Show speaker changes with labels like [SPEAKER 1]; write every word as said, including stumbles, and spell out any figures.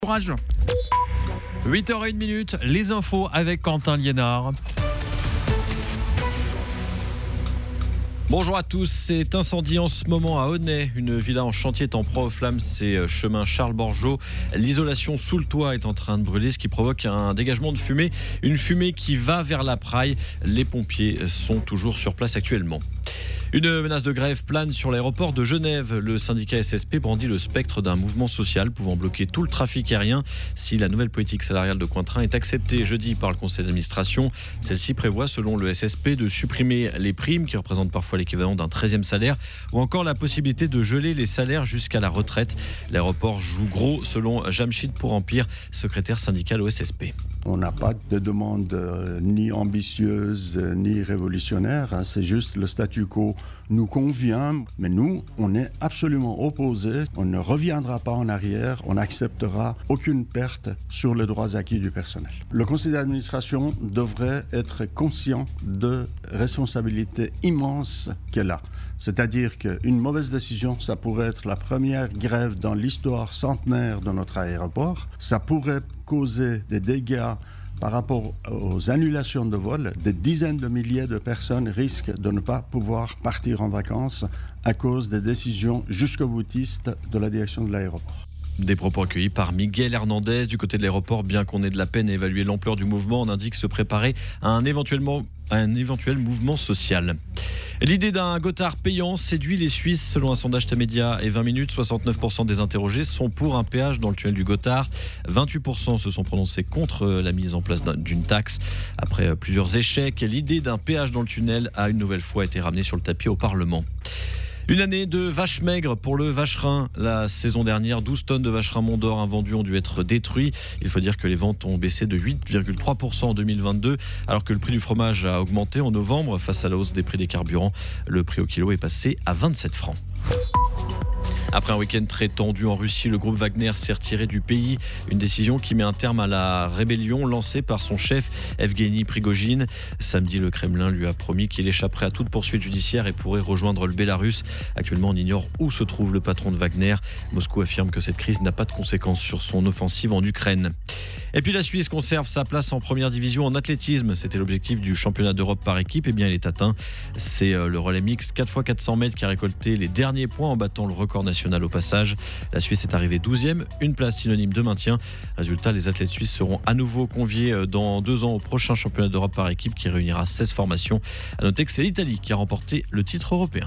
[SPEAKER 1] Courage.
[SPEAKER 2] huit heures zéro un, les infos avec Quentin Liénard. Bonjour à tous, c'est incendie en ce moment à Aunay. Une villa en chantier est en proie aux flammes, c'est chemin Charles Borgeaud. L'isolation sous le toit est en train de brûler, ce qui provoque un dégagement de fumée. Une fumée qui va vers la Praille. Les pompiers sont toujours sur place actuellement. Une menace de grève plane sur l'aéroport de Genève. Le syndicat S S P brandit le spectre d'un mouvement social pouvant bloquer tout le trafic aérien si la nouvelle politique salariale de Cointrin est acceptée jeudi par le conseil d'administration. Celle-ci prévoit, selon le S S P, de supprimer les primes qui représentent parfois l'équivalent d'un treizième salaire ou encore la possibilité de geler les salaires jusqu'à la retraite. L'aéroport joue gros, selon Jamshid Pour-Empire, secrétaire syndical au S S P.
[SPEAKER 3] On n'a pas de demande euh, ni ambitieuse euh, ni révolutionnaire, hein, c'est juste le statu quo nous convient, mais nous, on est absolument opposés, on ne reviendra pas en arrière, on n'acceptera aucune perte sur les droits acquis du personnel. Le conseil d'administration devrait être conscient de responsabilités immenses qu'elle a. C'est-à-dire qu'une mauvaise décision, ça pourrait être la première grève dans l'histoire centenaire de notre aéroport. Ça pourrait causer des dégâts par rapport aux annulations de vols. Des dizaines de milliers de personnes risquent de ne pas pouvoir partir en vacances à cause des décisions jusqu'au boutiste de la direction de l'aéroport.
[SPEAKER 2] Des propos accueillis par Miguel Hernandez du côté de l'aéroport. Bien qu'on ait de la peine à évaluer l'ampleur du mouvement, on indique se préparer à un, éventuellement, à un éventuel mouvement social. L'idée d'un Gothard payant séduit les Suisses. Selon un sondage Tamedia et vingt minutes, soixante-neuf pour cent des interrogés sont pour un péage dans le tunnel du Gothard. vingt-huit pour cent se sont prononcés contre la mise en place d'une taxe. Après plusieurs échecs, l'idée d'un péage dans le tunnel a une nouvelle fois été ramenée sur le tapis au Parlement. Une année de vaches maigres pour le vacherin. La saison dernière, douze tonnes de vacherin Mont d'Or invendus ont dû être détruits. Il faut dire que les ventes ont baissé de huit virgule trois pour cent en deux mille vingt-deux, alors que le prix du fromage a augmenté en novembre face à la hausse des prix des carburants. Le prix au kilo est passé à vingt-sept francs. Après un week-end très tendu en Russie, le groupe Wagner s'est retiré du pays. Une décision qui met un terme à la rébellion lancée par son chef Evgeny Prigojine. Samedi, le Kremlin lui a promis qu'il échapperait à toute poursuite judiciaire et pourrait rejoindre le Bélarus. Actuellement, on ignore où se trouve le patron de Wagner. Moscou affirme que cette crise n'a pas de conséquences sur son offensive en Ukraine. Et puis la Suisse conserve sa place en première division en athlétisme. C'était l'objectif du championnat d'Europe par équipe. Eh bien, il est atteint. C'est le relais mixte quatre fois quatre cents mètres qui a récolté les derniers points en battant le record national au passage. La Suisse est arrivée douzième, une place synonyme de maintien. Résultat, les athlètes suisses seront à nouveau conviés dans deux ans au prochain championnat d'Europe par équipe qui réunira seize formations. À noter que c'est l'Italie qui a remporté le titre européen.